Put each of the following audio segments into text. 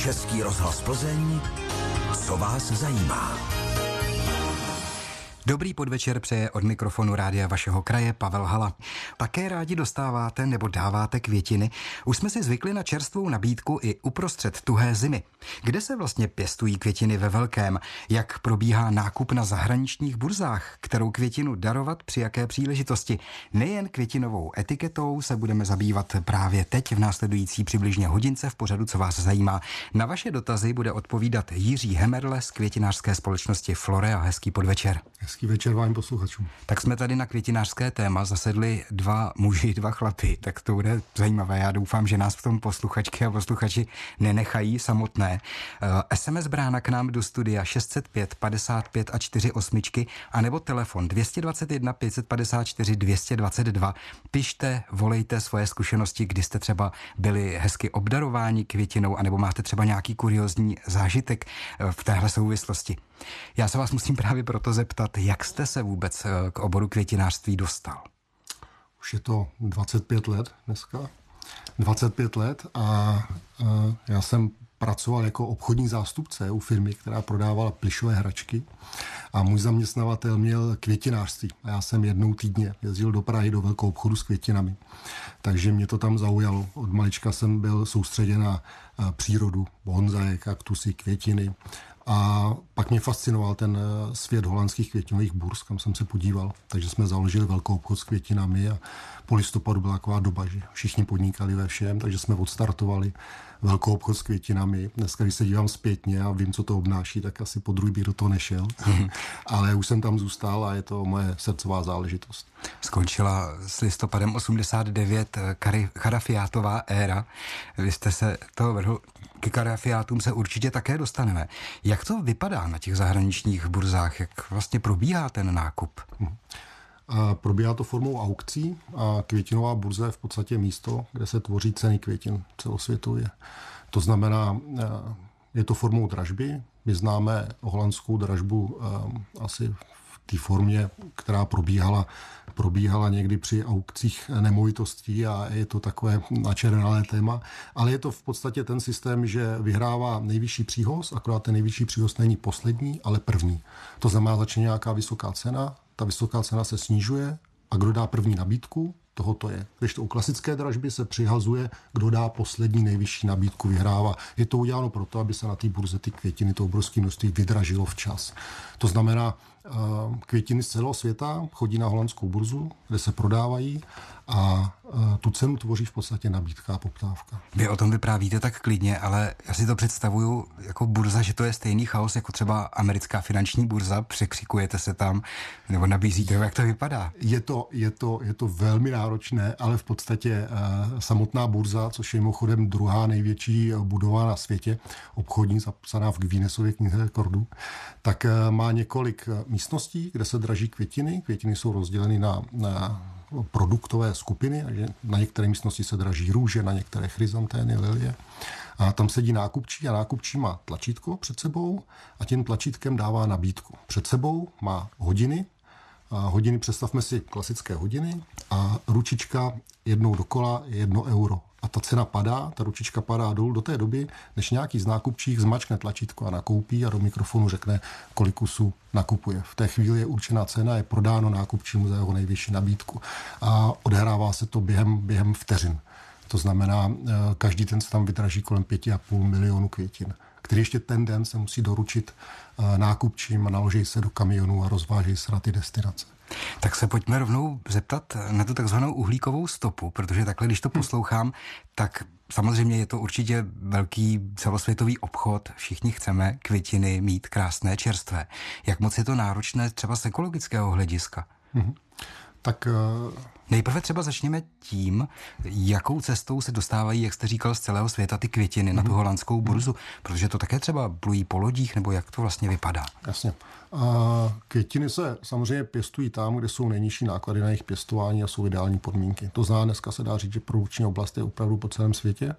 Český rozhlas Plzeň, co vás zajímá. Dobrý podvečer přeje od mikrofonu rádia vašeho kraje Pavel Hala. Také rádi dostáváte nebo dáváte květiny? Už jsme si zvykli na čerstvou nabídku i uprostřed tuhé zimy. Kde se vlastně pěstují květiny ve velkém? Jak probíhá nákup na zahraničních burzách? Kterou květinu darovat při jaké příležitosti? Nejen květinovou etiketou se budeme zabývat právě teď v následující přibližně hodince v pořadu Co vás zajímá. Na vaše dotazy bude odpovídat Jiří Hemerle z květinářské společnosti Florea. Hezký podvečer. Hezký večer vám posluchačům. Tak jsme tady na květinářské téma zasedli dva muži, dva chlapy, tak to bude zajímavé. Já doufám, že nás v tom posluchačky a posluchači nenechají samotné. SMS brána k nám do studia 605 55 a 48 anebo telefon 221 554 222. Pište, volejte svoje zkušenosti, kdy jste třeba byli hezky obdarováni květinou, anebo máte třeba nějaký kuriózní zážitek v téhle souvislosti. Já se vás musím právě proto zeptat, jak jste se vůbec k oboru květinářství dostal? Už je to 25 let dneska. 25 let a já jsem pracoval jako obchodní zástupce u firmy, která prodávala plyšové hračky a můj zaměstnavatel měl květinářství a já jsem jednou týdně jezdil do Prahy do velkého obchodu s květinami. Takže mě to tam zaujalo. Od malička jsem byl soustředěn na přírodu, bonzaje, kaktusy, květiny. A pak mě fascinoval ten svět holandských květinových burz, kam jsem se podíval. Takže jsme založili velkou obchod s květinami a po listopadu byla taková doba, že všichni podnikali ve všem, takže jsme odstartovali velkou obchod s květinami. Dneska, když se dívám zpětně a vím, co to obnáší, tak asi po druhý bych do toho nešel. Ale už jsem tam zůstal a je to moje srdcová záležitost. Skončila s listopadem 89 Charafiátová éra. Vy jste se toho vrhl. K Charafiátům se určitě také dostaneme. Jak to vypadá na těch zahraničních burzách? Jak vlastně probíhá ten nákup? Probíhá to formou aukcí a květinová burza je v podstatě místo, kde se tvoří ceny květin celosvětově. To znamená, je to formou dražby. My známe holandskou dražbu asi v té formě, která probíhala někdy při aukcích nemovitostí a je to takové načernalé téma, ale je to v podstatě ten systém, že vyhrává nejvyšší příhoz, akorát ten nejvyšší příhoz není poslední, ale první. To znamená, začne nějaká vysoká cena, ta vysoká cena se snižuje a kdo dá první nabídku, toho to je. Když to u klasické dražby se přihazuje, kdo dá poslední nejvyšší nabídku, vyhrává. Je to uděláno proto, aby se na té burze ty květiny, to obrovské množství vydražilo včas. To znamená, květiny z celého světa chodí na holandskou burzu, kde se prodávají a tu cenu tvoří v podstatě nabídka a poptávka. Vy o tom vyprávíte tak klidně, ale já si to představuju jako burza, že to je stejný chaos jako třeba americká finanční burza, překřikujete se tam nebo nabízíte, jak to vypadá? Je to velmi náročné, ale v podstatě samotná burza, což je mimochodem druhá největší budova na světě, obchodní, zapsaná v Guinnessově knize rekordů, tak má několik místností, kde se draží květiny. Květiny jsou rozděleny na produktové skupiny, takže na některé místnosti se draží růže, na některé chryzantény, lilie. A tam sedí nákupčí a nákupčí má tlačítko před sebou a tím tlačítkem dává nabídku. Před sebou má hodiny, a hodiny, představme si klasické hodiny a ručička jednou dokola je 1 euro. A ta cena padá, ta ručička padá dolů do té doby, než nějaký z nákupčích zmačkne tlačítko a nakoupí a do mikrofonu řekne, kolik kusů nakupuje. V té chvíli je určená cena, je prodáno nákupčímu za jeho nejvyšší nabídku. A odehrává se to během vteřin. To znamená, každý den se tam vydraží kolem 5,5 milionu květin, který ještě ten den se musí doručit nákupčím a naloží se do kamionů a rozvážejí se na ty destinace. Tak se pojďme rovnou zeptat na tu takzvanou uhlíkovou stopu, protože takhle, když to poslouchám, tak samozřejmě je to určitě velký celosvětový obchod, všichni chceme květiny mít krásné, čerstvé. Jak moc je to náročné třeba z ekologického hlediska? Tak nejprve třeba začněme tím, jakou cestou se dostávají, jak jste říkal, z celého světa ty květiny na tu holandskou burzu, protože to také třeba plují po lodích, nebo jak to vlastně vypadá? Jasně. Květiny se samozřejmě pěstují tam, kde jsou nejnižší náklady na jejich pěstování a jsou ideální podmínky. To znamená, dneska se dá říct, že produkční oblast je opravdu po celém světě.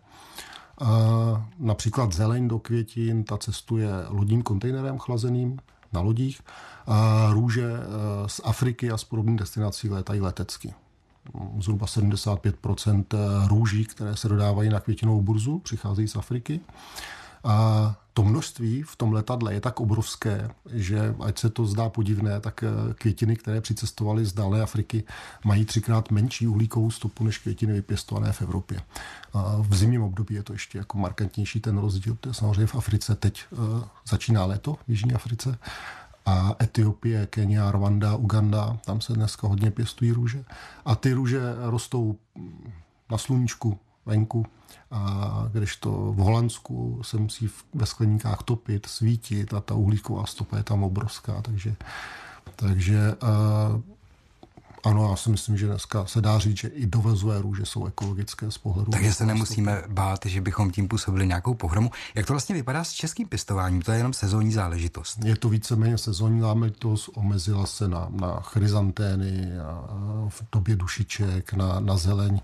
Například zeleň do květin, ta cestuje lodním kontejnerem chlazeným na lodích. Růže z Afriky a z podobných destinací létají letecky. Zhruba 75% růží, které se dodávají na květinovou burzu, přicházejí z Afriky. A to množství v tom letadle je tak obrovské, že ať se to zdá podivné, tak květiny, které přicestovaly z dálné Afriky, mají 3x menší uhlíkovou stopu než květiny vypěstované v Evropě. A v zimním období je to ještě jako markantnější ten rozdíl. To je samozřejmě v Africe teď začíná léto, v Jižní Africe. A Etiopie, Kenia, Rwanda, Uganda, tam se dneska hodně pěstují růže. A ty růže rostou na sluníčku, venku, a kdežto v Holandsku se musí ve skleníkách topit, svítit a ta uhlíková stopa je tam obrovská. Takže ano, já si myslím, že dneska se dá říct, že i dovezové růže jsou ekologické z pohledu. Takže se nemusíme bát, že bychom tím působili nějakou pohromu. Jak to vlastně vypadá s českým pěstováním? To je jenom sezónní záležitost. Je to víceméně sezónní záležitost, omezila se na chryzantény, v době dušiček, na zeleň.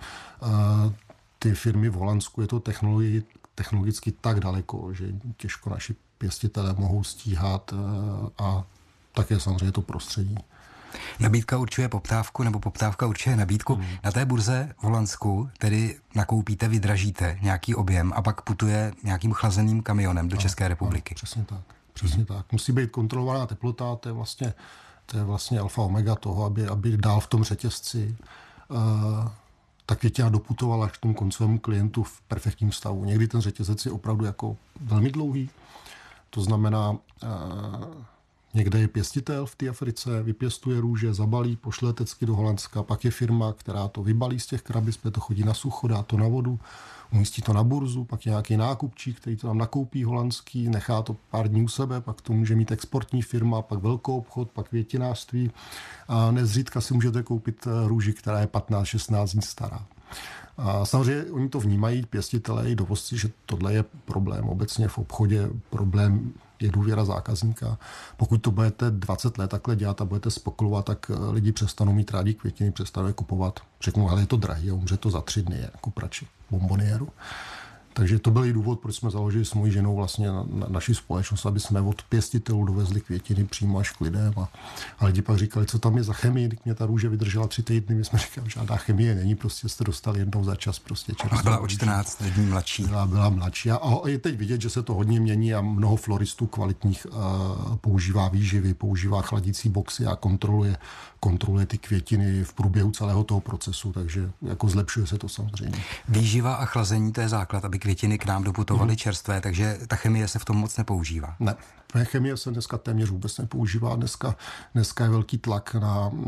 Ty firmy v Holandsku, je to technologicky tak daleko, že těžko naši pěstitelé mohou stíhat a také samozřejmě to prostředí. Nabídka určuje poptávku, nebo poptávka určuje nabídku. Na té burze v Holandsku tedy nakoupíte, vydražíte nějaký objem a pak putuje nějakým chlazeným kamionem do České republiky. Přesně tak. Musí být kontrolovaná teplota, to je vlastně alfa omega toho, aby dál v tom řetězci ta květina doputovala k tomu koncovému klientu v perfektním stavu. Někdy ten řetězec je opravdu jako velmi dlouhý. To znamená, někde je pěstitel v té Africe, vypěstuje růže, zabalí, pošle letecky do Holandska, pak je firma, která to vybalí z těch krabic, to chodí na sucho, dá to na vodu, umístí to na burzu, pak je nějaký nákupčík, který to tam nakoupí holandský, nechá to pár dní u sebe, pak to může mít exportní firma, pak velkou obchod, pak květinářství a nezřídka si můžete koupit růži, která je 15-16 dní stará. A samozřejmě oni to vnímají, pěstitelé i dovozci, že tohle je problém. Obecně v obchodě problém je důvěra zákazníka. Pokud to budete 20 let takhle dělat a budete spekulovat, tak lidi přestanou mít rádi květiny, přestanou je kupovat. Řeknou, ale je to drahý, umře to za 3 dny, jako prači bomboniéru. Takže to byl i důvod, proč jsme založili s mojí ženou vlastně naši společnost, aby jsme od pěstitelů dovezli květiny přímo až k lidem. A lidi pak říkali, co tam je za chemii, když mě ta růže vydržela 3 týdny, my jsme říkali, žádná chemie není, prostě jste dostali jednou za čas. Prostě byla o 14 dní mladší. Byla mladší a je teď vidět, že se to hodně mění a mnoho floristů kvalitních používá výživy, používá chladící boxy a kontroluje ty květiny v průběhu celého toho procesu, takže jako zlepšuje se to samozřejmě. Výživa a chlazení, to je základ, aby květiny k nám doputovaly čerstvé, takže ta chemie se v tom moc nepoužívá. Ne, chemie se dneska téměř vůbec nepoužívá. Dneska je velký tlak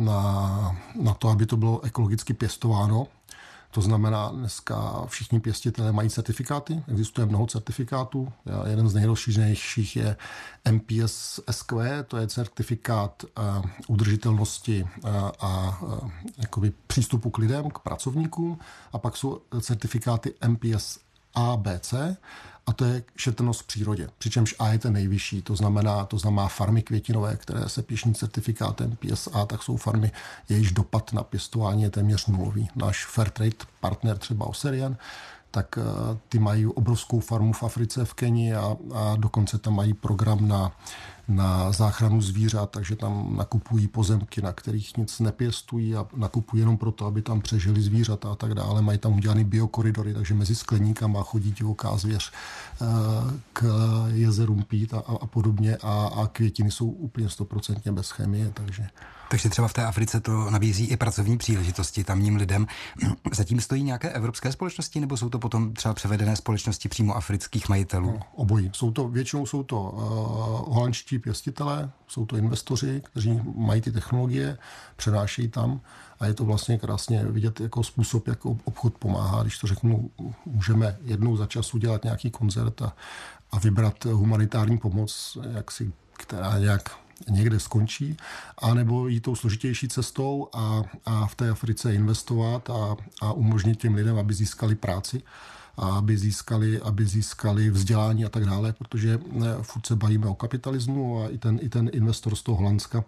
na to, aby to bylo ekologicky pěstováno. To znamená, dneska všichni pěstitelé mají certifikáty, existuje mnoho certifikátů. Jeden z nejrozšířenějších je MPS SQ, to je certifikát udržitelnosti a jakoby přístupu k lidem, k pracovníkům. A pak jsou certifikáty MPS ABC, a to je šetrnost v přírodě. Přičemž A je ten nejvyšší, to znamená farmy květinové, které se píší certifikátem PSA, tak jsou farmy, jejichž dopad na pěstování je téměř nulový. Náš Fairtrade partner třeba Oserian, tak ty mají obrovskou farmu v Africe, v Kenii a dokonce tam mají program na záchranu zvířat, takže tam nakupují pozemky, na kterých nic nepěstují a nakupují jenom proto, aby tam přežili zvířata a tak dále. Mají tam udělaný biokoridory, takže mezi skleníkama chodí divoká zvěř k jezerům pít a podobně a květiny jsou úplně 100% bez chemie, Takže třeba v té Africe to nabízí i pracovní příležitosti tamním lidem. Zatím stojí nějaké evropské společnosti, nebo jsou to potom třeba převedené společnosti přímo afrických majitelů? No, obojí. Většinou jsou to holandští pěstitelé, jsou to investoři, kteří mají ty technologie, přenášejí tam a je to vlastně krásně vidět jako způsob, jak obchod pomáhá. Když to řeknu, můžeme jednou za čas udělat nějaký koncert a vybrat humanitární pomoc, která nějak někde skončí, anebo jít tou složitější cestou a v té Africe investovat a umožnit těm lidem, aby získali práci a aby získali vzdělání a tak dále, protože furt se bavíme o kapitalismu a i ten investor z toho Holandska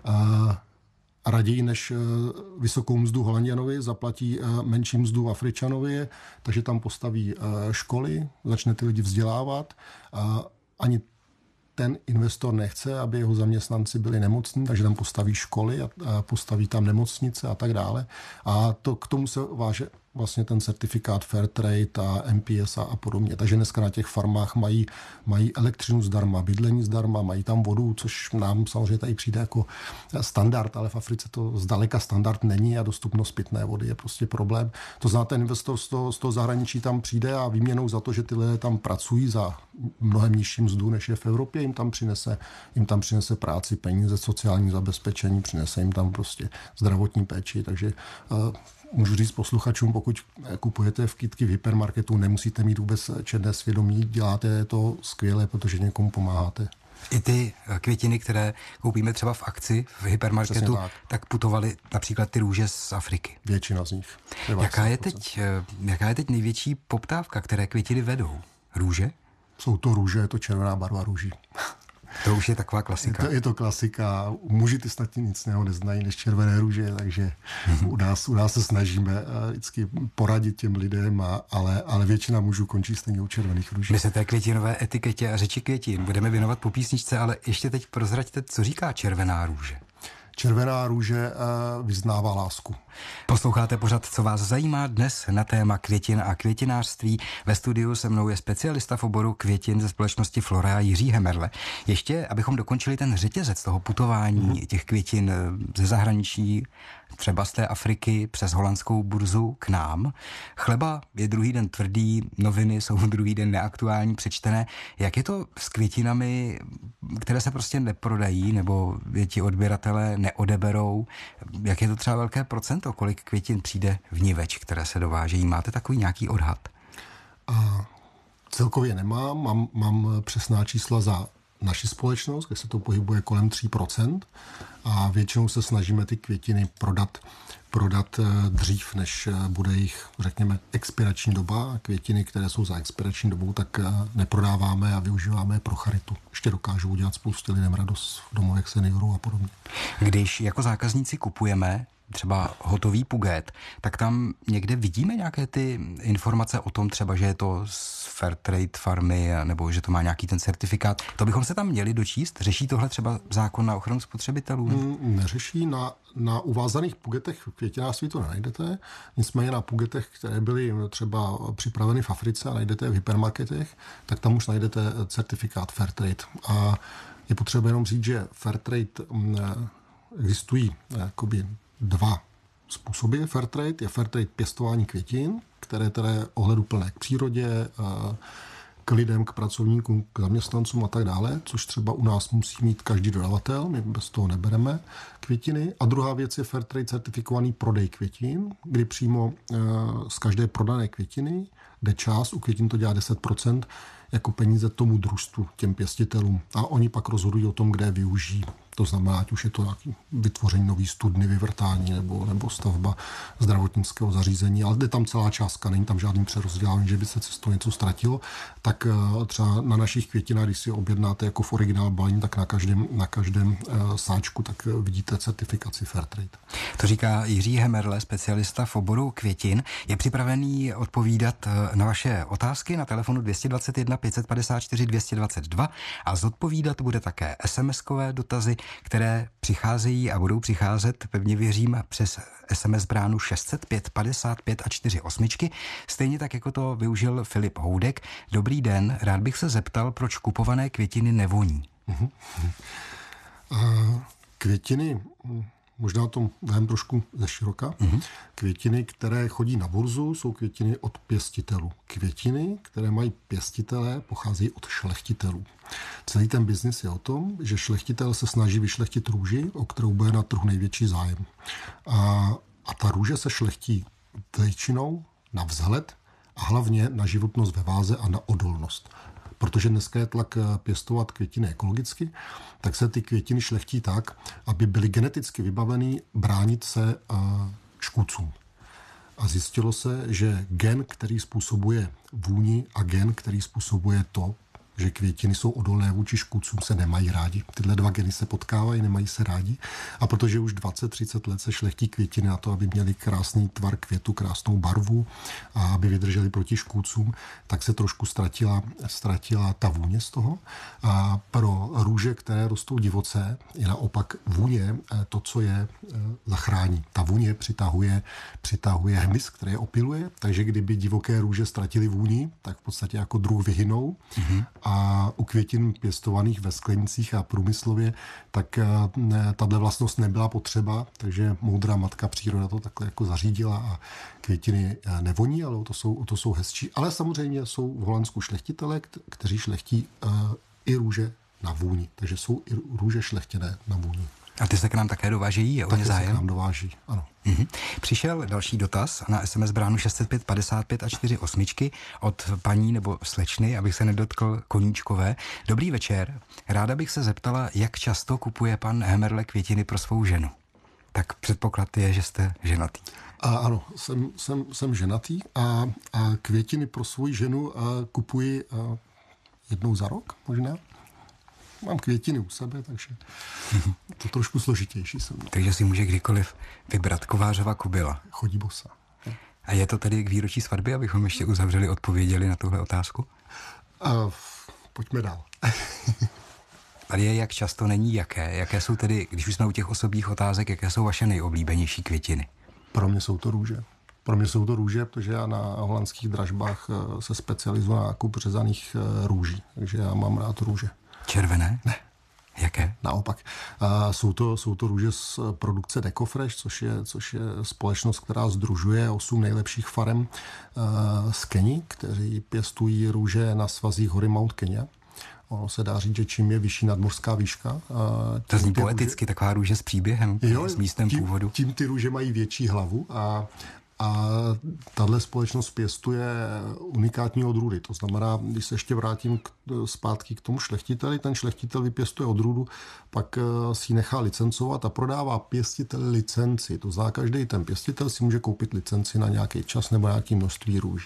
a raději než vysokou mzdu Holanděnovi zaplatí menší mzdu Afričanovi, takže tam postaví školy, začne ty lidi vzdělávat a ani ten investor nechce, aby jeho zaměstnanci byli nemocní, takže tam postaví školy a postaví tam nemocnice a tak dále. A to k tomu se váže vlastně ten certifikát Fairtrade a MPS a podobně. Takže dneska na těch farmách mají elektřinu zdarma, bydlení zdarma, mají tam vodu, což nám samozřejmě tady přijde jako standard, ale v Africe to zdaleka standard není a dostupnost pitné vody je prostě problém. To znamená, ten investor z toho zahraničí tam přijde a výměnou za to, že ty lidé tam pracují za mnohem nižší mzdu, než je v Evropě, jim tam přinese práci, peníze, sociální zabezpečení, přinese jim tam prostě zdravotní péči, takže můžu říct posluchačům, pokud kupujete v kytky v hypermarketu, nemusíte mít vůbec černé svědomí, děláte to skvěle, protože někomu pomáháte. I ty květiny, které koupíme třeba v akci v hypermarketu, tak putovaly například ty růže z Afriky. Většina z nich. Jaká je teď největší poptávka, které květiny vedou? Růže? Jsou to růže, je to červená barva růží. To už je taková klasika. Je to klasika. Muži ty snad nic neznají než červené růže, takže u nás se snažíme vždycky poradit těm lidem, ale většina mužů končí stejně u červených růží. My se té květinové etiketě a řeči květin budeme věnovat po písničce, ale ještě teď prozraďte, co říká červená růže. Červená růže vyznává lásku. Posloucháte pořad, co vás zajímá dnes na téma květin a květinářství. Ve studiu se mnou je specialista v oboru květin ze společnosti Florea Jiří Hemerle. Ještě, abychom dokončili ten řetězec toho putování těch květin ze zahraničí, třeba z té Afriky přes holandskou burzu k nám. Chleba je druhý den tvrdý, noviny jsou druhý den neaktuální, přečtené. Jak je to s květinami, které se prostě neprodají, nebo je ti odběratelé neodeberou? Jak je to třeba velké procento, kolik květin přijde vniveč, které se dovážejí? Máte takový nějaký odhad? Celkově nemám, mám přesná čísla za naši společnost, kde se to pohybuje kolem 3% a většinou se snažíme ty květiny prodat dřív, než bude jich, řekněme, expirační doba. Květiny, které jsou za expirační dobou, tak neprodáváme a využíváme pro charitu. Ještě dokážou udělat spoustě lidem radost v domovech seniorů a podobně. Když jako zákazníci kupujeme třeba hotový puget, tak tam někde vidíme nějaké ty informace o tom třeba, že je to z Fairtrade farmy, nebo že to má nějaký ten certifikát. To bychom se tam měli dočíst? Řeší tohle třeba zákon na ochranu spotřebitelů? Neřeší. Na uvázaných pugetech v květinářství to nenajdete. Nicméně na pugetech, které byly třeba připraveny v Africe a najdete v hypermarketech, tak tam už najdete certifikát Fairtrade. A je potřeba jenom říct, že Fairtrade existují jakoby dva způsoby Fairtrade. Je Fairtrade pěstování květin, které je ohleduplné k přírodě, k lidem, k pracovníkům, k zaměstnancům a tak dále, což třeba u nás musí mít každý dodavatel, my bez toho nebereme květiny. A druhá věc je Fairtrade certifikovaný prodej květin, kdy přímo z každé prodané květiny jde část, u květin to dělá 10%, jako peníze tomu družstvu, těm pěstitelům. A oni pak rozhodují o tom, kde je využijí. To znamená, ať už je to nějaký vytvoření nový studny, vyvrtání nebo stavba zdravotnického zařízení, ale jde tam celá částka, není tam žádný přerozdělání, že by se cestou něco ztratilo. Tak třeba na našich květinách, když si objednáte jako v originál balení, tak na každém sáčku tak vidíte certifikaci Fairtrade. To říká Jiří Hemerle, specialista v oboru květin. Je připravený odpovídat na vaše otázky na telefonu 221 554 222 a zodpovídat bude také SMS-kové dotazy, které přicházejí a budou přicházet, pevně věřím, přes SMS bránu 605 55 a 48. Stejně tak, jako to využil Filip Houdek. Dobrý den, rád bych se zeptal, proč kupované květiny nevoní. Květiny, možná to vem trošku ze široka. Květiny, které chodí na burzu, jsou květiny od pěstitelů. Květiny, které mají pěstitelé, pocházejí od šlechtitelů. Celý ten biznis je o tom, že šlechtitel se snaží vyšlechtit růži, o kterou bude na trhu největší zájem. A ta růže se šlechtí většinou na vzhled a hlavně na životnost ve váze a na odolnost. Protože dneska je tlak pěstovat květiny ekologicky, tak se ty květiny šlechtí tak, aby byly geneticky vybaveny bránit se škůdcům. A zjistilo se, že gen, který způsobuje vůni a gen, který způsobuje to, že květiny jsou odolné vůči škůdcům, se nemají rádi. Tyhle dva geny se potkávají, nemají se rádi. A protože už 20-30 let se šlechtí květiny na to, aby měly krásný tvar květu, krásnou barvu a aby vydrželi proti škůdcům, tak se trošku ztratila ta vůně z toho. A pro růže, které rostou divoce, je naopak vůně to, co je zachrání. Ta vůně přitahuje hmyz, který je opiluje, takže kdyby divoké růže ztratily vůni, tak v podstatě jako druh vyhynou. A u květin pěstovaných ve sklenicích a průmyslově, tak tato vlastnost nebyla potřeba, takže moudrá matka příroda to takhle jako zařídila a květiny nevoní, ale o to jsou hezčí. Ale samozřejmě jsou v Holandsku šlechtitele, kteří šlechtí i růže na vůni, takže jsou i růže šlechtěné na vůni. A ty se k nám také dovážejí? Je o ně zájem? Se k nám dováží, ano. Přišel další dotaz na SMS bránu 605 55 a 48 od paní nebo slečny, abych se nedotkl Koníčkové. Dobrý večer. Ráda bych se zeptala, jak často kupuje pan Hemerle květiny pro svou ženu. Tak předpoklad je, že jste ženatý. Ano, jsem ženatý a květiny pro svou ženu kupuji jednou za rok možná. Mám květiny u sebe, takže to trošku složitější jsem. Takže si může kdykoliv vybrat Kovářova Kubila. Chodí bosa. A je to tedy k výročí svatby, abychom ještě uzavřeli, odpověděli na tuhle otázku? Pojďme dál. Ale jak často není jaké? Jaké jsou tedy, když už jsme u těch osobních otázek, jaké jsou vaše nejoblíbenější květiny? Pro mě jsou to růže. Protože já na holandských dražbách se specializuji na nákup řezaných růží. Takže já mám rád růže. Červené? Ne. Jaké? Naopak. Jsou to růže z produkce Decofresh, což je společnost, která sdružuje 8 nejlepších farem z Keni, kteří pěstují růže na svazích hory Mount Kenya. Ono se dá říct, že čím je vyšší nadmořská výška. To zní poeticky, taková růže s příběhem, s místem původu. Tím ty růže mají větší hlavu a tahle společnost pěstuje unikátní odrůdy. To znamená, když se ještě vrátím zpátky k tomu šlechtiteli, ten šlechtitel vypěstuje odrůdu, pak si ji nechá licencovat a prodává pěstiteli licenci. To znamená, každý ten pěstitel si může koupit licenci na nějaký čas nebo nějaké množství růží.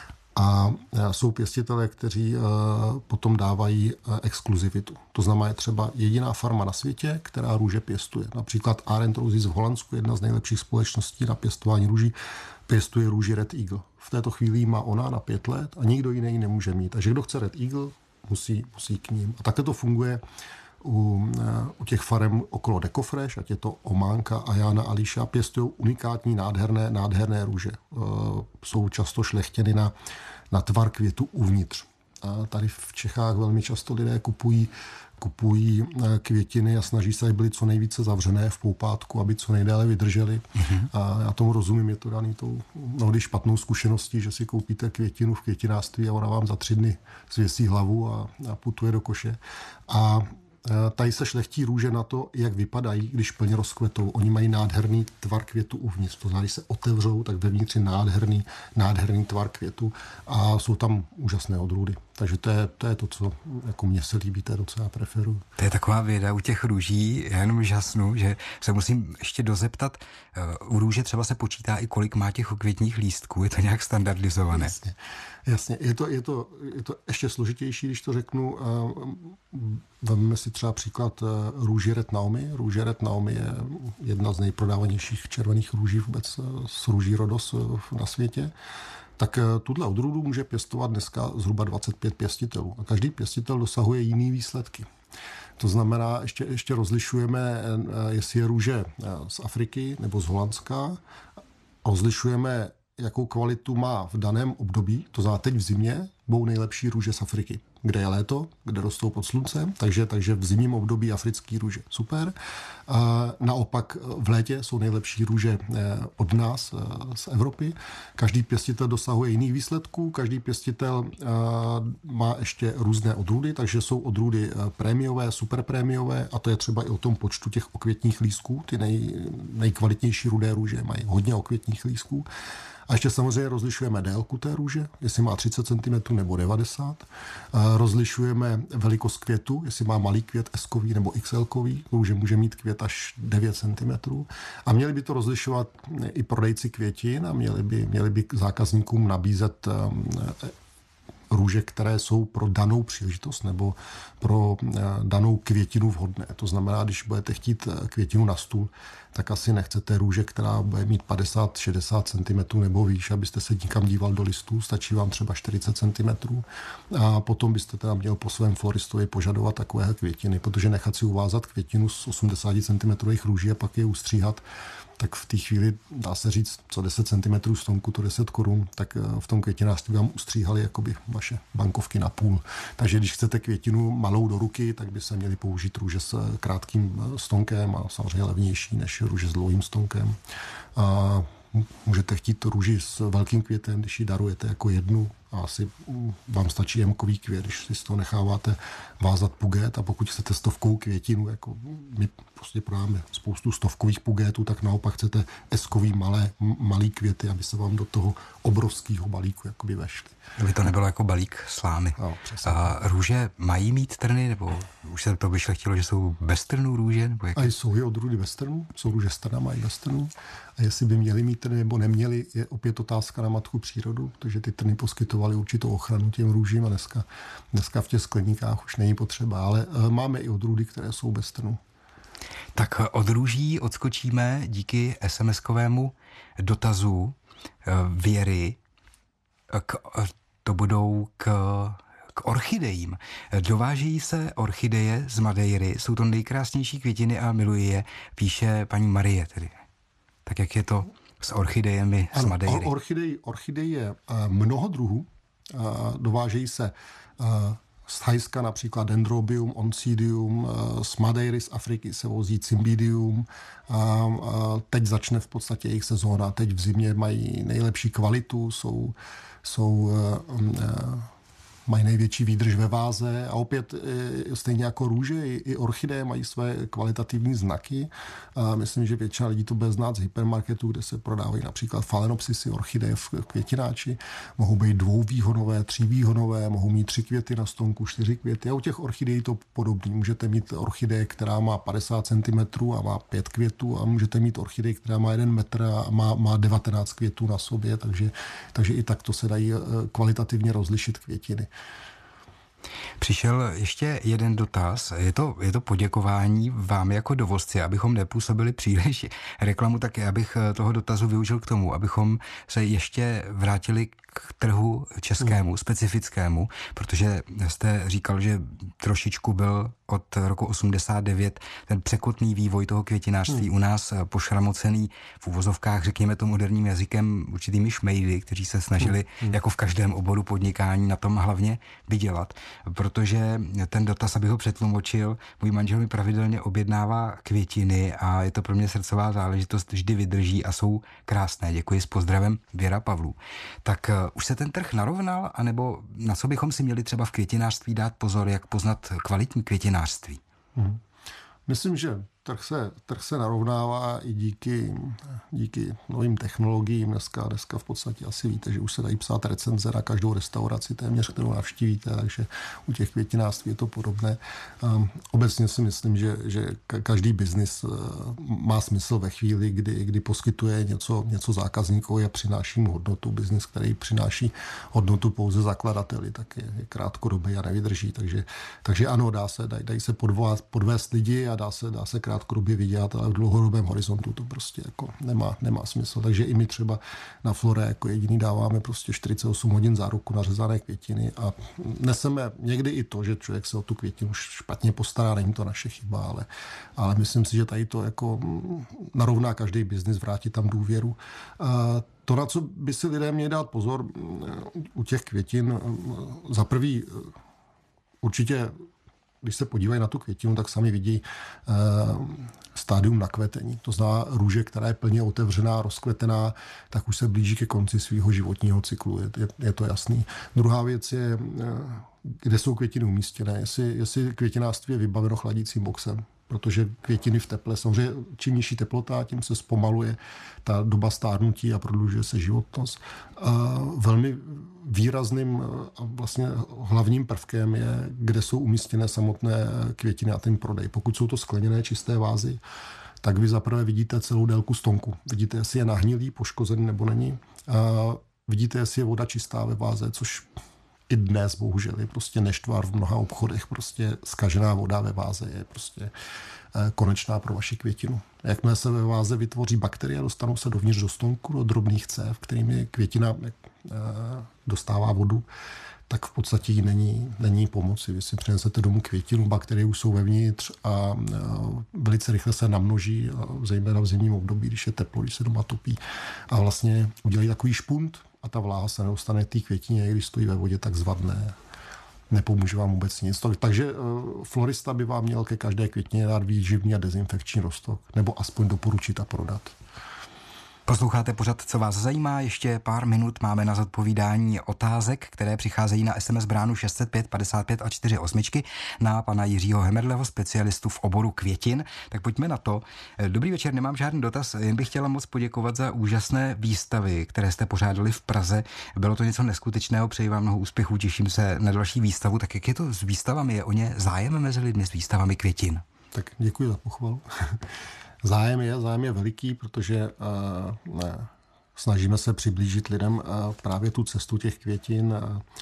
A jsou pěstitelé, kteří potom dávají exkluzivitu. To znamená, je třeba jediná farma na světě, která růže pěstuje. Například Arend Roses v Holandsku, jedna z nejlepších společností na pěstování růží, pěstuje růži Red Eagle. V této chvíli má ona na 5 let a nikdo jiný nemůže mít. Takže kdo chce Red Eagle, musí k ním. A takhle to funguje u těch farem okolo Decofresh, ať je to Ománka, Ajana, Alíša, pěstují unikátní nádherné růže. Jsou často šlechtěny na tvar květu uvnitř. A tady v Čechách velmi často lidé kupují květiny a snaží se, aby byly co nejvíce zavřené v poupátku, aby co nejdéle vydržely. A já tomu rozumím, je to daný tou mnohdy špatnou zkušeností, že si koupíte květinu v květinářství a ona vám za 3 dny zvěsí hlavu a putuje do koše. A tady se šlechtí růže na to, jak vypadají, když plně rozkvetou. Oni mají nádherný tvar květu uvnitř. To znamená, když se otevřou, tak vevnitř je nádherný tvar květu a jsou tam úžasné odrůdy. Takže to je to, co jako mně se líbí, to je to, co já preferuji. To je taková věda u těch růží, já jenom žasnu, že se musím ještě dozeptat, u růže třeba se počítá i kolik má těch okvětních lístků, je to nějak standardizované? Jasně. Je to ještě složitější, když to řeknu. Vezmeme si třeba příklad růži Red Naomi. Růže Red Naomi je jedna z nejprodávanějších červených růží vůbec z růží Rhodos na světě. Tak tuhle odrůdu může pěstovat dneska zhruba 25 pěstitelů. A každý pěstitel dosahuje jiný výsledky. To znamená, ještě rozlišujeme, jestli je růže z Afriky nebo z Holandska. Rozlišujeme, jakou kvalitu má v daném období. To znamená, teď v zimě budou nejlepší růže z Afriky. Kde je léto, kde rostou pod sluncem, takže v zimním období africký růže. Super. A naopak v létě jsou nejlepší růže od nás z Evropy. Každý pěstitel dosahuje jiných výsledků, každý pěstitel má ještě různé odrůdy, takže jsou odrůdy prémiové, superprémiové a to je třeba i o tom počtu těch okvětních lístků. Ty nejkvalitnější rudé růže mají hodně okvětních lístků. A ještě samozřejmě rozlišujeme délku té růže, jestli má 30 cm nebo 90. Rozlišujeme velikost květu, jestli má malý květ S-kový nebo XL-kový. Růže může mít květ až 9 cm. A měli by to rozlišovat i prodejci květin a měli by zákazníkům nabízet růže, které jsou pro danou příležitost nebo pro danou květinu vhodné. To znamená, když budete chtít květinu na stůl, tak asi nechcete růže, která bude mít 50-60 cm nebo výš, abyste se nikam díval do listů, stačí vám třeba 40 cm. A potom byste teda měl po svém floristovi požadovat takové květiny, protože nechat si uvázat květinu z 80 cm růží a pak je ustříhat, tak v té chvíli dá se říct, co 10 cm stonku, to 10 korun, tak v tom květinářství vám ustříhali jakoby vaše bankovky na půl. Takže když chcete květinu malou do ruky, tak by se měli použít růže s krátkým stonkem a samozřejmě levnější než růže s dlouhým stonkem. A můžete chtít růži s velkým květem, když ji darujete jako jednu, a asi vám stačí jemkový květ, když si z toho necháváte vázat puget, a pokud chcete stovkovou květinu, jako my prostě prodáme spoustu stovkových pugetů, tak naopak chcete eskový malý květy, aby se vám do toho obrovského balíku jakoby vešly. Aby to nebylo jako balík slámy. No, a růže mají mít trny, nebo už se to vyšlechtilo, že jsou bez trnů růže? Nebo a jsou i odrůdy bez trnů, jsou růže s trnama i bez trnů. A jestli by měli mít trny nebo neměli, je opět otázka na matku přírodu, protože ty trny poskytovaly určitou ochranu těm růžím a dneska v těch skleníkách už není potřeba, ale máme i odrůdy, které jsou bez trnů. Tak od růží odskočíme díky SMS-kovému dotazu Věry k orchidejím. Dovážejí se orchideje z Madeiry, jsou to nejkrásnější květiny a miluji je, píše paní Marie tedy. Tak jak je to s orchidejemi z Madeiry? Orchidej je mnoho druhů. Dovážejí se z Thajska například Dendrobium, Oncidium, z Madeiry z Afriky se vozí Cymbidium. Teď začne v podstatě jejich sezóna. Teď v zimě mají nejlepší kvalitu, mají největší výdrž ve váze a opět stejně jako růže i orchideje mají své kvalitativní znaky. A myslím, že většina lidí to bude znát z hypermarketů, kde se prodávají například phalaenopsisy, orchideje v květináči. Mohou být 2výhonové, 3výhonové, mohou mít 3 květy na stonku, 4 květy. A u těch orchidejí to podobný. Můžete mít orchideje, která má 50 cm a má 5 květů, a můžete mít orchideji, která má 1 metr a má 19 květů na sobě, takže i takto se dají kvalitativně rozlišit květiny. Přišel ještě jeden dotaz. Je to poděkování vám jako dovozci, abychom nepůsobili příliš reklamu, tak já bych toho dotazu využil k tomu, abychom se ještě vrátili k trhu českému, specifickému, protože jste říkal, že trošičku byl od roku 89 ten překotný vývoj toho květinářství u nás pošramocený v uvozovkách, řekněme to moderním jazykem, určitými šmejdy, kteří se snažili jako v každém oboru podnikání na tom hlavně vydělat, protože ten dotaz, abych ho přetlumočil, můj manžel mi pravidelně objednává květiny a je to pro mě srdcová záležitost, vždy vydrží a jsou krásné. Děkuji, s pozdravem, Věra Pavlů. Tak už se ten trh narovnal, anebo na co bychom si měli třeba v květinářství dát pozor, jak poznat kvalitní květinářství? Myslím, že trh se narovnává i díky novým technologiím. Dneska v podstatě asi víte, že už se dají psát recenze na každou restauraci téměř, kterou navštívíte, takže u těch květinářství je to podobné. Obecně si myslím, že každý biznis má smysl ve chvíli, kdy poskytuje něco zákazníkovi a přináší mu hodnotu. Biznis, který přináší hodnotu pouze zakladateli, tak je krátkodobý a nevydrží. Takže ano, dají se podvést lidi a dá se krátkodobě vydělat, ale v dlouhodobém horizontu to prostě jako nemá smysl. Takže i my třeba na Flore jako jediný dáváme prostě 48 hodin záruku na řezané květiny a neseme někdy i to, že člověk se o tu květinu špatně postará, není to naše chyba, ale myslím si, že tady to jako narovná každý biznis, vrátí tam důvěru. To, na co by si lidé měli dát pozor u těch květin, za prvý určitě, když se podívají na tu květinu, tak sami vidí stádium nakvetení. To znamená růže, která je plně otevřená, rozkvetená, tak už se blíží ke konci svého životního cyklu. Je to jasný. Druhá věc je, kde jsou květiny umístěné. Jestli květinářství je vybaveno chladícím boxem. Protože květiny v teple, samozřejmě čím nižší teplota, tím se zpomaluje ta doba stárnutí a prodlužuje se životnost. Velmi výrazným a vlastně hlavním prvkem je, kde jsou umístěné samotné květiny a ten prodej. Pokud jsou to skleněné čisté vázy, tak vy zaprvé vidíte celou délku stonku. Vidíte, jestli je nahnilý, poškozený nebo není. Vidíte, jestli je voda čistá ve váze, což i dnes bohužel je prostě neštvar v mnoha obchodech, prostě zkažená voda ve váze je prostě konečná pro vaši květinu. Jakmile se ve váze vytvoří bakterie a dostanou se dovnitř do stonku, do drobných cév, kterými květina dostává vodu, tak v podstatě jí není pomoci. Vy si přinesete domů květinu, bakterie už jsou vevnitř a velice rychle se namnoží, zejména v zimním období, když je teplo, když se doma topí. A vlastně udělají takový špunt a ta vláha se nedostane té květině, když stojí ve vodě, tak zvadne. Nepomůže vám vůbec nic. Takže florista by vám měl ke každé květině dát výživný a dezinfekční roztok, nebo aspoň doporučit a prodat. Posloucháte pořad, co vás zajímá. Ještě pár minut máme na zodpovídání otázek, které přicházejí na SMS bránu 605 55 a 48 na pana Jiřího Hemerleho, specialistu v oboru květin. Tak pojďme na to. Dobrý večer, nemám žádný dotaz, jen bych chtěla moc poděkovat za úžasné výstavy, které jste pořádali v Praze. Bylo to něco neskutečného, přeji vám mnoho úspěchů, těším se na další výstavu. Tak jak je to s výstavami? Je o ně zájem mezi lidmi s výstavami květin? Tak děkuji za pochvalu. Zájem je veliký, protože snažíme se přiblížit lidem právě tu cestu těch květin,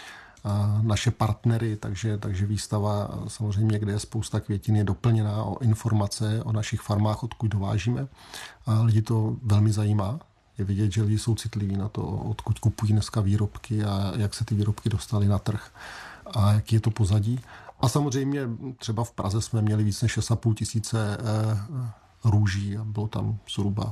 naše partnery, takže výstava samozřejmě, kde je spousta květin, je doplněná o informace o našich farmách, odkud dovážíme. A lidi to velmi zajímá. Je vidět, že lidi jsou citliví na to, odkud kupují dneska výrobky a jak se ty výrobky dostaly na trh a jaký je to pozadí. A samozřejmě třeba v Praze jsme měli víc než 6,5 tisíce růží a bylo tam zhruba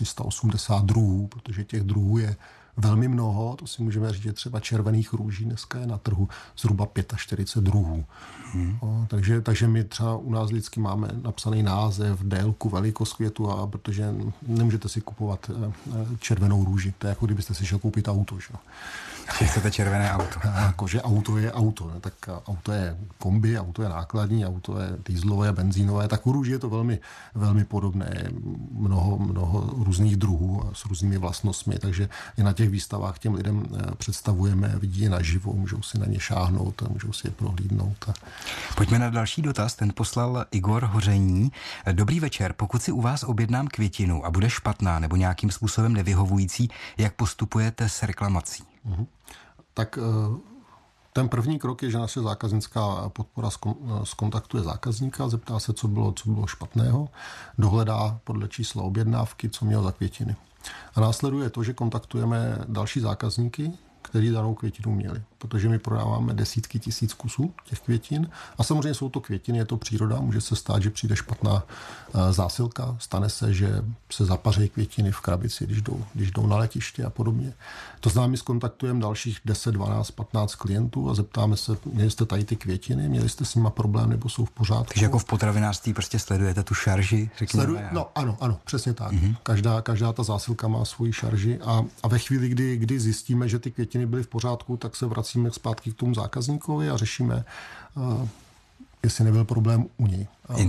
380 druhů, protože těch druhů je velmi mnoho, to si můžeme říct, že třeba červených růží dneska je na trhu zhruba 45 druhů. Takže my třeba u nás vždycky máme napsaný název, délku, velikost květu, a protože nemůžete si kupovat červenou růži, to je jako kdybyste si šel koupit auto. Že? Chcete červené auto. Jakože auto je auto, tak auto je kombi, auto je nákladní, auto je dieselové, benzínové, tak u růží je to velmi, velmi podobné. Mnoho různých druhů s různými vlastnostmi, takže i na těch výstavách těm lidem představujeme, vidí je naživo, můžou si na ně šáhnout a můžou si je prohlídnout. Pojďme na další dotaz, ten poslal Igor Hoření. Dobrý večer, pokud si u vás objednám květinu a bude špatná nebo nějakým způsobem nevyhovující, jak postupujete s reklamací? Tak ten první krok je, že naše zákaznická podpora zkontaktuje zákazníka, zeptá se, co bylo špatného, dohledá podle čísla objednávky, co měl za květiny. A následuje to, že kontaktujeme další zákazníky, kteří danou květinu měli, protože my prodáváme desítky tisíc kusů těch květin a samozřejmě jsou to květiny, je to příroda, může se stát, že přijde špatná zásilka, stane se, že se zapaří květiny v krabici, když jdou na letiště a podobně. To znamená, my zkontaktujeme dalších 10, 12, 15 klientů a zeptáme se, měli jste tady ty květiny, měli jste s nima problém nebo jsou v pořádku. Takže jako v potravinářství prostě sledujete tu šarži, řekněme. No ano, přesně tak. Každá ta zásilka má svoji šarži a ve chvíli, kdy zjistíme, že ty květiny byly v pořádku, tak se vracíme zpátky k tomu zákazníkovi a řešíme, jestli nebyl problém u něj.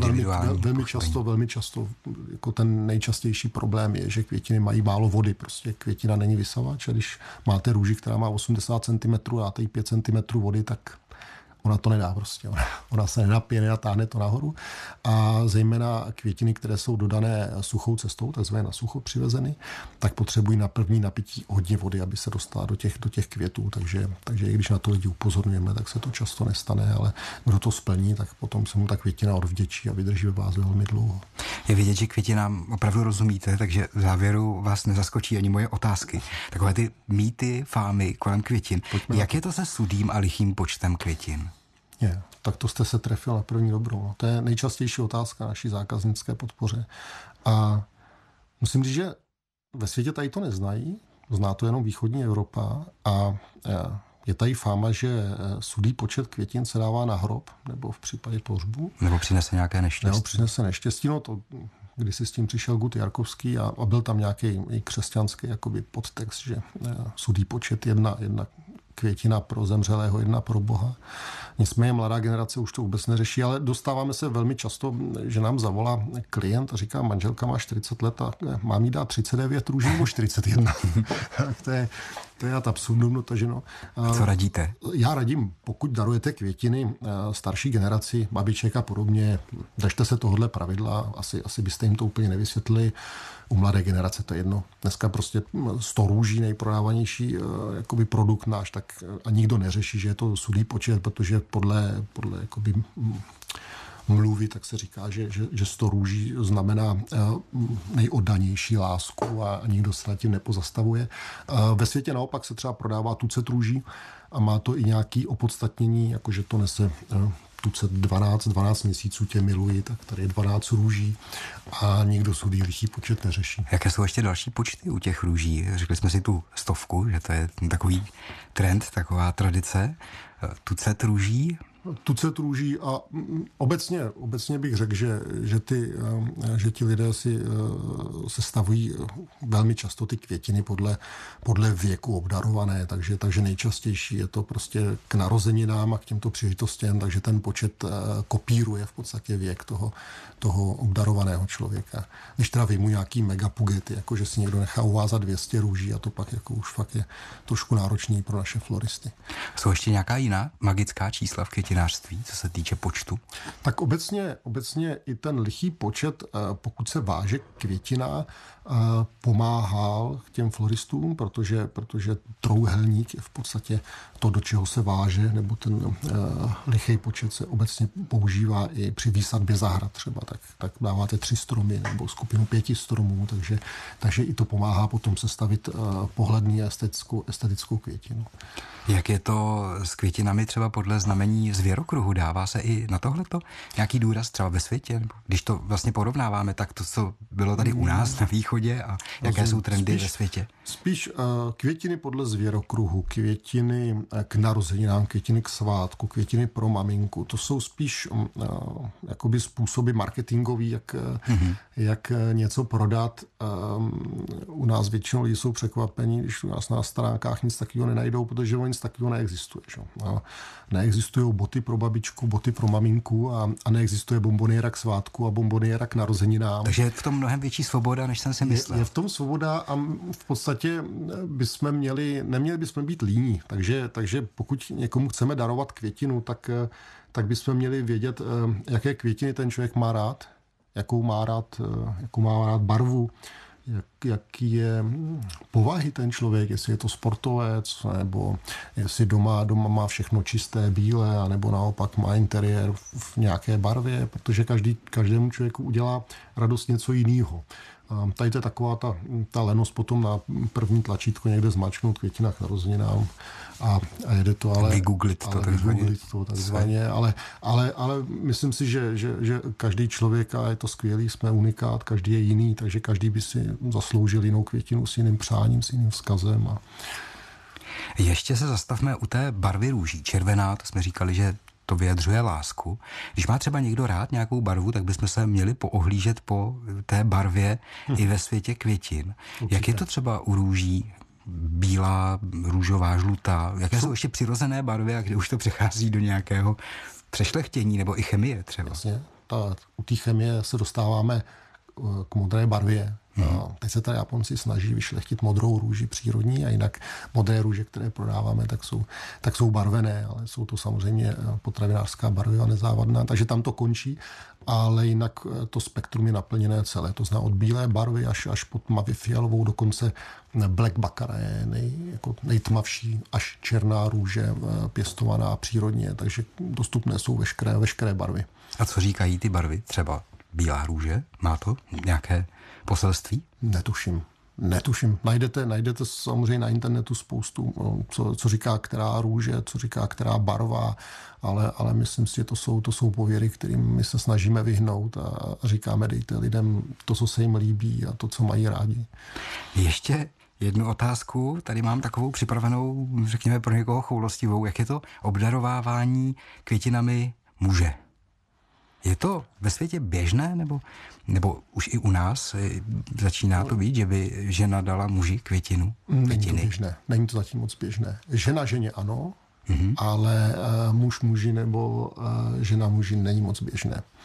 Velmi často jako ten nejčastější problém je, že květiny mají málo vody. Prostě květina není vysavač a když máte růži, která má 80 cm a dáte jí 5 cm vody, tak ona to nedá prostě. Ona se nenapije, nenatáhne to nahoru. A zejména květiny, které jsou dodané suchou cestou, takzvané na sucho přivezeny, tak potřebují na první napití hodně vody, aby se dostala do těch květů. Takže i když na to lidi upozorňujeme, tak se to často nestane, ale kdo to splní, tak potom se mu ta květina odvděčí a vydrží ve váze velmi dlouho. Je vidět, že květinám opravdu rozumíte, takže v závěru vás nezaskočí ani moje otázky. Takové ty mýty, fámy kolem květin. Jak je to se sudým a lichým počtem květin? Tak to jste se trefil na první dobrou. To je nejčastější otázka naší zákaznické podpoře. A musím říct, že ve světě tady to neznají, zná to jenom východní Evropa a je tady fáma, že sudý počet květin se dává na hrob, nebo v případě pohřbu. Nebo přinese nějaké neštěstí. No to, když si s tím přišel Gut Jarkovský a byl tam nějaký i křesťanský jakoby podtext, že sudý počet jedna květina pro zemřelého, jedna pro Boha. Nicméně mladá generace už to vůbec neřeší, ale dostáváme se velmi často, že nám zavolá klient a říká, manželka má 40 let a mám jí dát 39 růží nebo 41. To je ad absurdum dotaženo. Co radíte? Já radím, pokud darujete květiny starší generaci, babiček a podobně, držte se tohohle pravidla, asi byste jim to úplně nevysvětlili. U mladé generace to je jedno. Dneska prostě 100 růží, nejprodávanější jakoby produkt náš, tak a nikdo neřeší, že je to sudý počet, protože podle jakoby mluvy, tak se říká, že 100 růží znamená nejoddanější lásku a nikdo se nad tím nepozastavuje. Ve světě naopak se třeba prodává tucet růží a má to i nějaké opodstatnění, jakože to nese tucet 12 měsíců tě miluji, tak tady je 12 růží a nikdo sudý lichý počet neřeší. Jaké jsou ještě další počty u těch růží? Řekli jsme si tu 100, že to je takový trend, taková tradice. Tucet růží? Tucet růží a obecně bych řekl, že ti lidé si sestavují velmi často ty květiny podle věku obdarované, takže nejčastější je to prostě k narozeninám a k těmto příležitostem, takže ten počet kopíruje v podstatě věk toho obdarovaného člověka. Když teda vyjmu nějaký megapugety, jako že si někdo nechá uvázat 200 růží a to pak jako už fakt je trošku náročný pro naše floristy. Jsou ještě nějaká jiná magická čísla v květinářství, co se týče počtu? Tak obecně i ten lichý počet, pokud se váže květina, pomáhal těm floristům, protože trouhelník je v podstatě to, do čeho se váže, nebo ten lichý počet se obecně používá i při výsadbě zahrad třeba, tak dáváte 3 stromy nebo skupinu 5 stromů, takže i to pomáhá potom sestavit pohledný a estetickou květinu. Jak je to s květinami třeba podle znamení zvěrokruhu? Dává se i na tohleto nějaký důraz třeba ve světě? Když to vlastně porovnáváme, tak to, co bylo tady u nás na východě a jaké jsou trendy ve světě? Spíš květiny podle zvěrokruhu, květiny k narozeninám, květiny k svátku, květiny pro maminku. To jsou spíš jakoby způsoby marketingový, jak něco prodat. U nás většinou lidi jsou překvapení, když u nás na stránkách nic takového nenajdou, protože nic takového neexistuje. Že? Neexistují boty pro babičku, boty pro maminku a neexistuje bomboniéra k svátku a bomboniéra k narozeninám. Takže je v tom mnohem větší svoboda, než jsem si myslel. Je v tom svoboda a v podstatě neměli bychom být líní. Takže pokud někomu chceme darovat květinu, tak bychom měli vědět, jaké květiny ten člověk má rád, jakou má rád barvu, jaký je povahy ten člověk, jestli je to sportovec, nebo jestli doma má všechno čisté, bílé, anebo naopak má interiér v nějaké barvě, protože každému člověku udělá radost něco jiného. Tady to je taková ta lenost potom na první tlačítko někde zmačknout květina k narozeninám a jede to, ale vygooglit to takzvaně, ale myslím si, že každý člověk, a je to skvělý, jsme unikát, každý je jiný, takže každý by si zasloužil jinou květinu s jiným přáním, s jiným vzkazem. Ještě se zastavme u té barvy růží. Červená, to jsme říkali, že to vyjadřuje lásku. Když má třeba někdo rád nějakou barvu, tak bychom se měli poohlížet po té barvě i ve světě květin. Určitě. Jak je to třeba u růží? Bílá, růžová, žlutá. Jaké jsou ještě přirozené barvy a kde už to přechází do nějakého přešlechtění nebo i chemie třeba? Jasně. U té chemie se dostáváme k modré barvě. Teď se tady Japonci snaží vyšlechtit modrou růži přírodní a jinak modré růže, které prodáváme, tak jsou barvené, ale jsou to samozřejmě potravinářská barviva nezávadná, takže tam to končí, ale jinak to spektrum je naplněné celé. To znamená od bílé barvy až po tmavě fialovou, dokonce black baccara je nejtmavší, až černá růže pěstovaná přírodně, takže dostupné jsou veškeré barvy. A co říkají ty barvy? Třeba bílá růže? Má to nějaké poselství? Netuším. Najdete samozřejmě na internetu spoustu, co říká která růže, co říká která barva, ale myslím si, že to jsou pověry, kterým my se snažíme vyhnout a říkáme, dejte lidem to, co se jim líbí a to, co mají rádi. Ještě jednu otázku, tady mám takovou připravenou, řekněme pro někoho choulostivou. Jak je to obdarovávání květinami muže? Je to ve světě běžné, nebo už i u nás začíná to být, že by žena dala muži květinu? Není to běžné, není to zatím moc běžné. Žena ženě ano, ale muž muži nebo žena muži není moc běžné.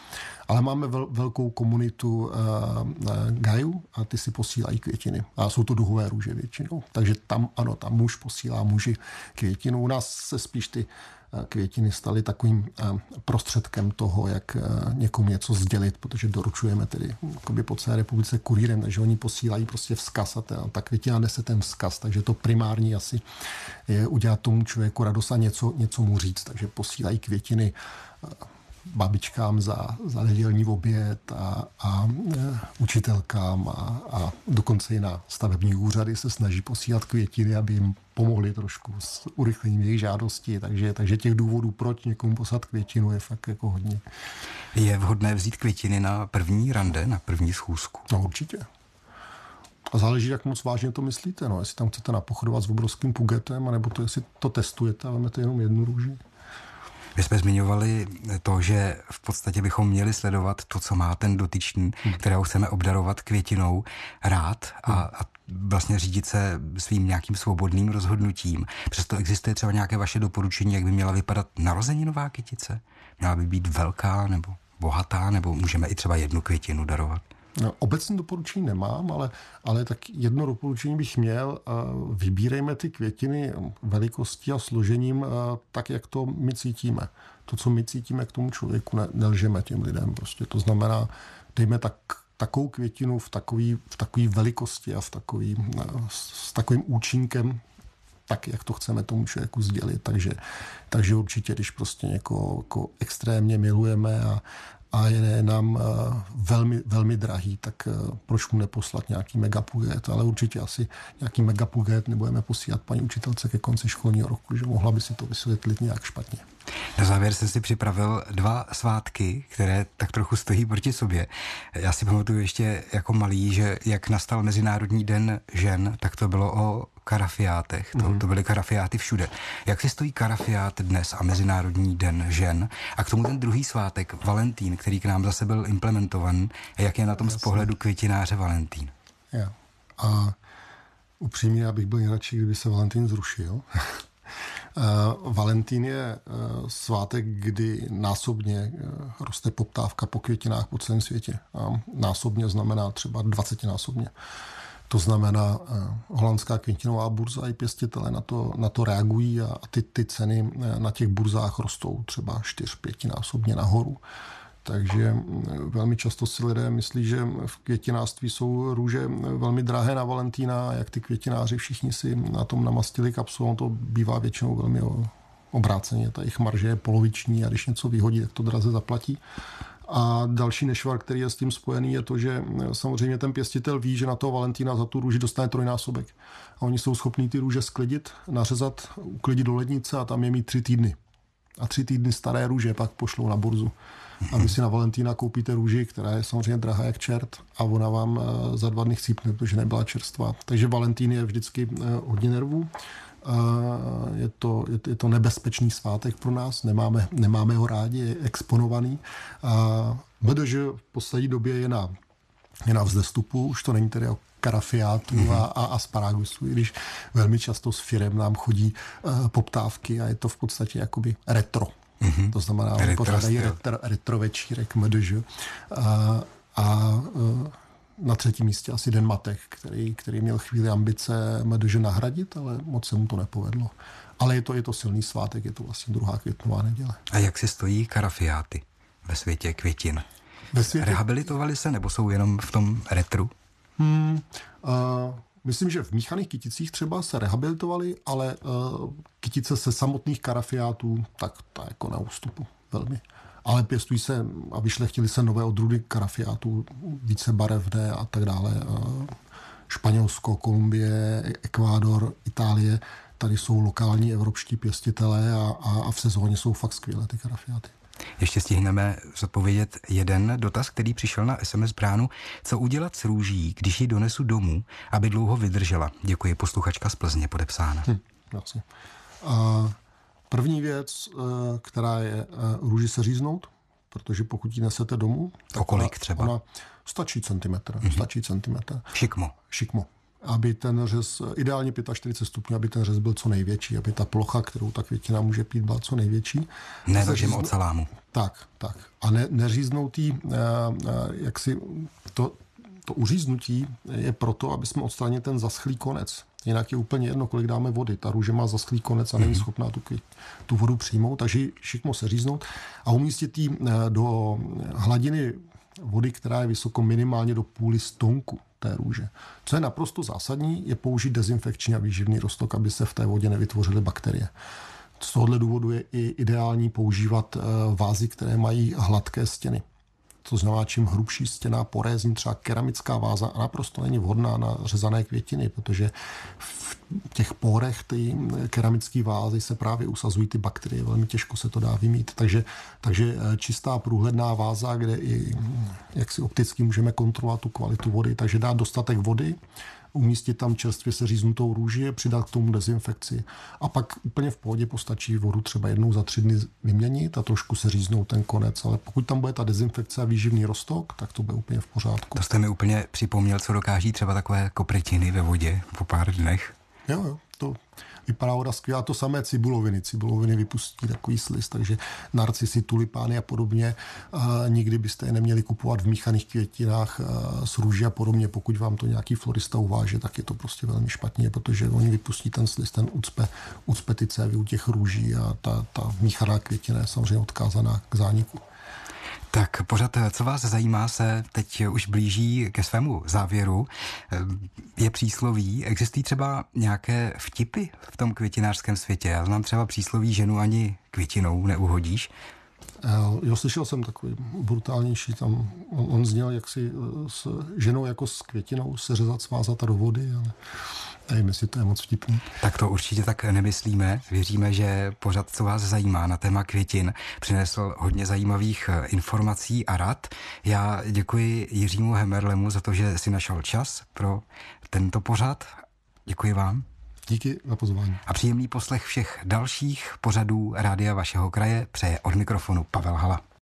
Ale máme velkou komunitu gajů a ty si posílají květiny. A jsou to duhové růže většinou. Takže tam muž posílá muži květinu. U nás se spíš ty květiny staly takovým prostředkem toho, jak někomu něco sdělit, protože doručujeme tedy po celé republice kurýrem, takže oni posílají prostě vzkaz a ta květina nese ten vzkaz, takže to primární asi je udělat tomu člověku radost a něco mu říct, takže posílají květiny babičkám za nedělní oběd a učitelkám a dokonce i na stavební úřady se snaží posílat květiny, aby jim pomohli trošku s urychlením jejich žádosti, takže těch důvodů, proč někomu poslat květinu, je fakt jako hodně. Je vhodné vzít květiny na první rande, na první schůzku? No určitě. A záleží, jak moc vážně to myslíte. No, jestli tam chcete napochodovat s obrovským pugetem, anebo to, jestli to testujete a vezmete jenom jednu růži. My jsme zmiňovali to, že v podstatě bychom měli sledovat to, co má ten dotyčný, kterého chceme obdarovat květinou, rád a vlastně řídit se svým nějakým svobodným rozhodnutím. Přesto existuje třeba nějaké vaše doporučení, jak by měla vypadat narozeninová kytice? Měla by být velká nebo bohatá, nebo můžeme i třeba jednu květinu darovat? No, obecně doporučení nemám, ale tak jedno doporučení bych měl. Vybírejme ty květiny velikostí a složením tak, jak to my cítíme. To, co my cítíme k tomu člověku, nelžeme těm lidem. Prostě to znamená, dejme takovou květinu v takové velikosti a s takovým účinkem, tak, jak to chceme tomu člověku sdělit. Takže určitě, když prostě někoho jako extrémně milujeme a je nám velmi, velmi drahý, tak proč mu neposlat nějaký megapuget, ale určitě asi nějaký megapuget nebudeme posílat paní učitelce ke konci školního roku, že mohla by si to vysvětlit nějak špatně. Na závěr jsem si připravil 2 svátky, které tak trochu stojí proti sobě. Já si pamatuju ještě jako malý, že jak nastal Mezinárodní den žen, tak to bylo o karafiátech. To byly karafiáty všude. Jak si stojí karafiát dnes a Mezinárodní den žen? A k tomu ten druhý svátek, Valentín, který k nám zase byl implementovan. Jak je na tom z pohledu květináře Valentín? Já. A upřímně, já bych byl nejradši, kdyby se Valentín zrušil. Valentín je svátek, kdy násobně roste poptávka po květinách po celém světě. A násobně znamená třeba 20násobně. To znamená, holandská květinová burza i pěstitelé na to reagují a ty ceny na těch burzách rostou třeba 4-5násobně nahoru. Takže velmi často si lidé myslí, že v květinářství jsou růže velmi drahé na Valentína a jak ty květináři všichni si na tom namastili kapsu, to bývá většinou velmi obráceně. Ta jejich marže je poloviční a když něco vyhodí, tak to draze zaplatí. A další nešvar, který je s tím spojený, je to, že samozřejmě ten pěstitel ví, že na toho Valentína za tu růži dostane 3násobek. A oni jsou schopní ty růže sklidit, nařezat, uklidit do lednice a tam je mít 3 týdny. A 3 týdny staré růže pak pošlou na burzu. A vy si na Valentína koupíte růži, která je samozřejmě drahá jak čert a ona vám za 2 dny chcípne, protože nebyla čerstvá. Takže Valentín je vždycky hodně nervů. Je to nebezpečný svátek pro nás, nemáme ho rádi, je exponovaný. BDŽ v poslední době je na vzestupu, už to není tedy o karafiátu a asparagusu, i když velmi často s firem nám chodí poptávky a je to v podstatě jakoby retro. To znamená, oni pořádají retro večírek MDŽ. Na 3. místě asi Den matek, který měl chvíli ambice MDŽ nahradit, ale moc se mu to nepovedlo. Ale je to silný svátek, je to vlastně 2. květnová neděle. A jak si stojí karafiáty ve světě květin? Rehabilitovali se, nebo jsou jenom v tom retru? Myslím, že v míchaných kyticích třeba se rehabilitovali, ale kytice se samotných karafiátů, tak ta jako na ústupu velmi. Ale pěstují se a vyšlechtily se nové odrůdy karafiátů, více barevné a tak dále. Španělsko, Kolumbie, Ekvádor, Itálie, tady jsou lokální evropští pěstitelé a v sezóně jsou fakt skvělé ty karafiáty. Ještě stihneme zodpovědět jeden dotaz, který přišel na SMS bránu. Co udělat s růží, když ji donesu domů, aby dlouho vydržela? Děkuji, posluchačka z Plzně, podepsána. Jasně. První věc, která je růži se říznout, protože pokud ji nesete domů... O kolik třeba? Ona stačí centimetr. Šikmo. aby ten řez, ideálně 45 stupňů, aby ten řez byl co největší, aby ta plocha, kterou ta květina může pít, byla co největší. Nevažím od salámu. Tak. A neříznout jí, jaksi to uříznutí je proto, aby jsme odstranili ten zaschlý konec. Jinak je úplně jedno, kolik dáme vody. Ta růže má zaschlý konec a není schopná tu vodu přijmout, takže šikmo se říznout a umístit ji do hladiny vody, která je vysoko minimálně do půli stonku té růže. Co je naprosto zásadní, je použít dezinfekční a výživný roztok, aby se v té vodě nevytvořily bakterie. Z tohohle důvodu je i ideální používat vázy, které mají hladké stěny. To znamená, čím hrubší stěna, porézní, třeba keramická váza, a naprosto není vhodná na řezané květiny, protože v těch pórech ty keramické vázy se právě usazují ty bakterie, velmi těžko se to dá vymít. Takže čistá průhledná váza, kde i jak si opticky můžeme kontrolovat tu kvalitu vody, takže dát dostatek vody, umístit tam čerstvě se říznutou růži, přidat k tomu dezinfekci. A pak úplně v pohodě postačí vodu třeba jednou za 3 dny vyměnit a trošku se říznout ten konec. Ale pokud tam bude ta dezinfekce a výživný roztok, tak to bude úplně v pořádku. To jste mi úplně připomněl, co dokáží třeba takové koprytiny ve vodě po pár dnech. Jo, to vypadá voda skvělá. To samé cibuloviny. Cibuloviny vypustí takový sliz, takže narcisy, tulipány a podobně. Nikdy byste je neměli kupovat v míchaných květinách s růží a podobně. Pokud vám to nějaký florista uváže, tak je to prostě velmi špatně, protože oni vypustí ten sliz, ten ucpe ty cévy u těch růží a ta míchaná květina je samozřejmě odkázaná k zániku. Tak pořád, co vás zajímá, se teď už blíží ke svému závěru. Je přísloví, existují třeba nějaké vtipy v tom květinářském světě? Já znám třeba přísloví ženu ani květinou neuhodíš. Jo, slyšel jsem takový brutálnější, tam on zněl jaksi s ženou jako s květinou se řezat, svázat do vody, ale nevím, jestli to je moc vtipný. Tak to určitě tak nemyslíme. Věříme, že pořad, co vás zajímá na téma květin, přinesl hodně zajímavých informací a rad. Já děkuji Jiřímu Hemerlemu za to, že si našel čas pro tento pořad. Děkuji vám. Díky za pozvání. A příjemný poslech všech dalších pořadů Rádia vašeho kraje přeje od mikrofonu Pavel Hala.